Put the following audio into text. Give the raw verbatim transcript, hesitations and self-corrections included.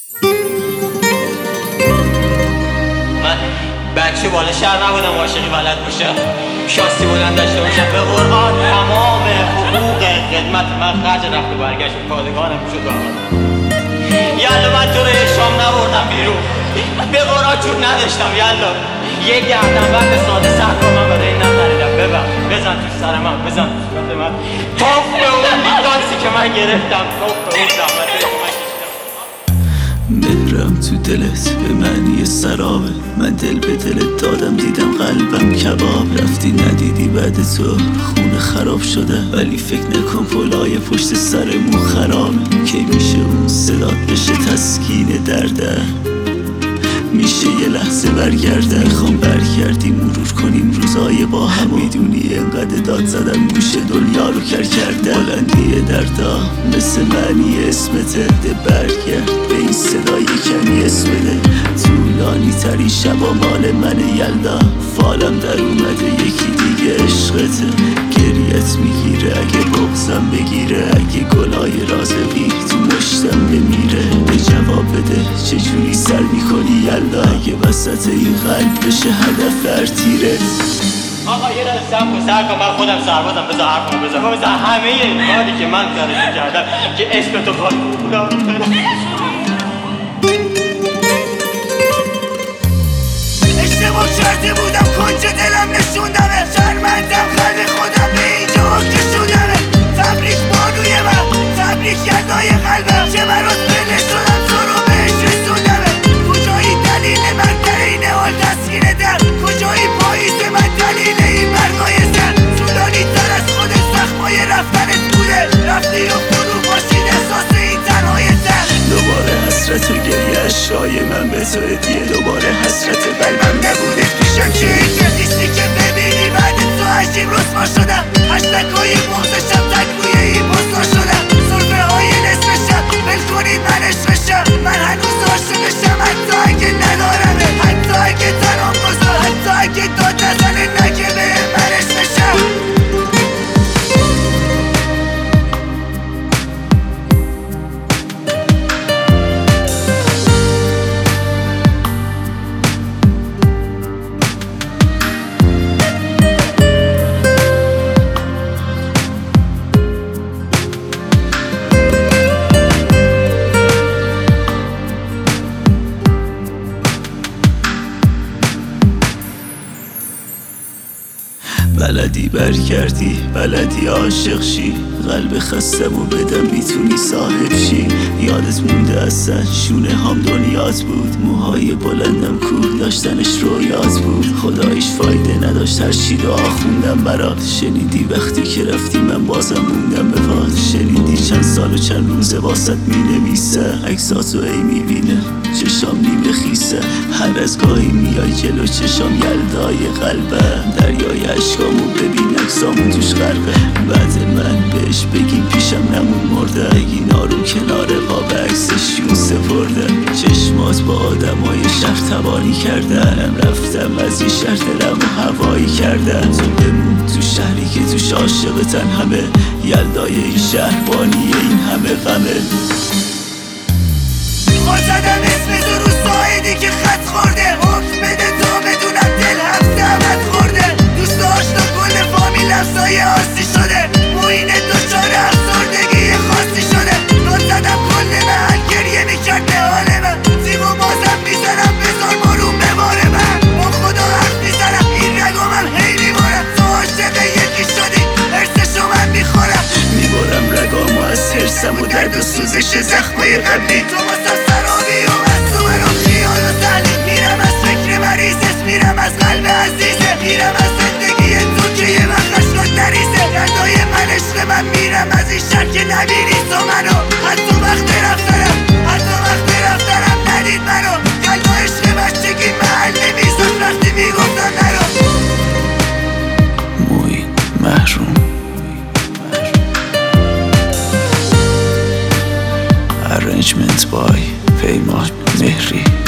من بچه بالا شهر نبودم عاشقی بلد باشم، شاستی بلند داشته باشم، به قرآن تمام حقوق خدمت من خرج رفت و برگشت پادگانم شد و آمدم. یالا من تو رو شام نبردم بیرون، به قرآن چون نداشتم. یالا یه گردن بند ساده سرکا من برای این نخریدم. ببخش بزن تو سر من، بزن تو صورت من، توف به اون لیسانسی که من گرفتم، توف به اون زحمتی که من مهرم تو دلت به معنی سرابه، من دل به دلت دادم دیدم قلبم کباب. رفتی ندیدی بعد تو خونه خراب شده، ولی فکر نکن پلای پشت سرمون خرابه. کی میشه اون صدات بشه تسکین درده، میشه یه لحظه برگرده. میخوام برگردیم مرور کنیم روزای با هم، میدونی انقدر داد زدم گوش دنیا رو کر کرده. بلندی دردا مثل معنی اسمته، ده برگرد به این صدای کمی اسم ده. طولانی تری شبا مال من یلدا، فالم در اومده یکی دیگه عشقته. گریت میگیره اگه بغزم بگیره، اگه گلای رازقی تو مشتم بمیره. به جواب بده چجوری سر میکنی یلدا، اگه وسط این قلب بشه هدف هر تیره. آقا یه دل سم کن سر کن، من خودم سربازم، بذار حرفمو بزن. بذار همه این کاری که من سرشون کردم که اسم تو کار بودم. اشتباه کرده بودم کنج دلم نشوندمه، شرمندم خلق خودم به اینجا کشوندمه. تبریک بانوی من، تبریک یلدای قلبم، چه برات بله شدم تو رو بهش رسوندمه. کجایی دلیل من در این حال تسکین در، کجایی پاییز من دلیل این برگای سر. طولانی تر از خود زخمای رفتنت بوده، رفتی و فرو باشید احساس این تنهای تر. دوباره حسرت و گریه اشکای من به تو هدیه، دوباره حسرت قلبم نبوده پیشم چی که نیستی که ببینی بعد تو عجیب رسوا شدم. هشتگای بغزشم تکوی این بزا شدم، صرفه های نصف شب بل کنید من عشقشم. من هنوز عاشقشم حتی اگه ندارمه، حتی اگه تنام گذار، حتی اگه داد نزنه نگه به من عشقشم. بلدی برگردی، بلدی عاشق شی، قلب خستمو بدم میتونی صاحب شی. یادت مونده اصلا شونه هم دنیات بود، موهای بلندم کوه داشتنش رویات بود. خدایش فایده نداشت هر چی دعا خوندم برات. شنیدی وقتی که رفتی من بازم موندم به پات. شنیدی چند سال و چند روزه واسط مینویسه، عکساتو ای میبینه چشام نیمه خیسه. هر از گاهی میای جلو چشام یلدای قلبم، دریای عشقامو ببین عکسامو توش غرقه. بعد من بهش بگیم پیشم نمون مرده، بگی نارو کنار قاب عکسش یون سپرده. چشمات با آدمای شهر تبانی کردن، رفتم از این شهر دلم و هوایی کردن. تو بمون تو شهری که توش عاشقتن همه، یلدای این شهر بانی این همه غمه. خود زدم اسم تو رو سایدی که خط خورده، حکم بده تا بدونم دل هم زحمت خورده. دوست آشنا کل فامیل افزای آسی شده، موین دچار افسردگی خاصی شده. خود زدم کل محل گریه میکرد به حال من، زیب و بازم میزنم بذار بارون بباره من. با خدا حرف میزنم این رگامم هی میبارم، تو عاشق یکی شدی حرسشو من میخورم. میبارم رگامو از حرسم و درد و سوزش زخمای قبلی. تو واسم سرابی و مصومه رو خیال و تحلیل، میرم از فکر مریضت، میرم از قلب عزیزه، میرم از زندگی تو که یه وقت عشقات نریزه. گردای من عشق من، میرم از این شهر که نبینی تو منو. حتی وقت رفتنم، حتی وقت رفتنم ندید منو. قلب و عشق بچگی محل نمیزد وقتی میگفتم نرو. موین محروم. Arrangement by پیمان مهری.